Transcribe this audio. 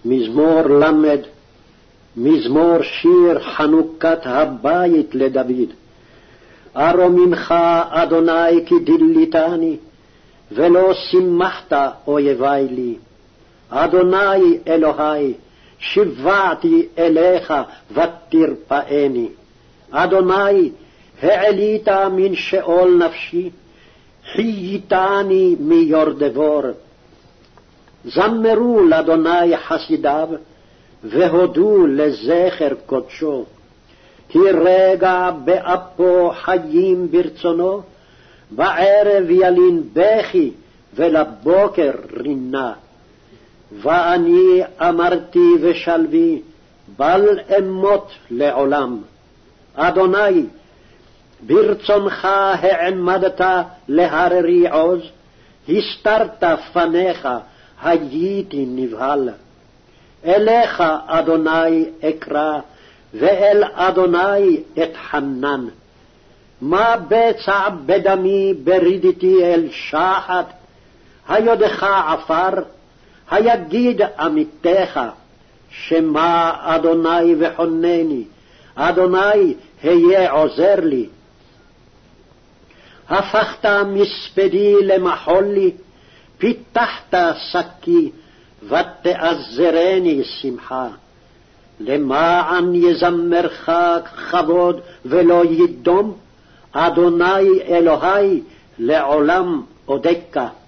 מזמור למד, מזמור שיר חנוכת הבית לדוד. ארוממך אדוני כי דליתני, ולא שימחת אויבי לי. אדוני אלוהי, שיוועתי אליך ותרפאני. אדוני, העלית מן שאול נפשי, חייתני מיורדבור. זמרו לאדוני חסידיו, והודו לזכר קודשו. כי רגע באפו חיים ברצונו, בערב ילין בכי ולבוקר רינה. ואני אמרתי ושלוי, בל אמות לעולם. אדוני, ברצונך העמדת להררי עוז, הסתרת פניך, הייתי נבהל. אליך אדוני אקרא, ואל אדוני אתחנן. מה בצע בדמי ברידתי אל שחת, היודך עפר, היגיד עמיתך, שמע אדוני וחונני, אדוני היה עוזר לי. הפכת מספדי למחול לי, פיתחת שקי, ותעזרני שמחה. למען יזמרך כבוד ולא ידום, אדוני אלוהי לעולם אודקה.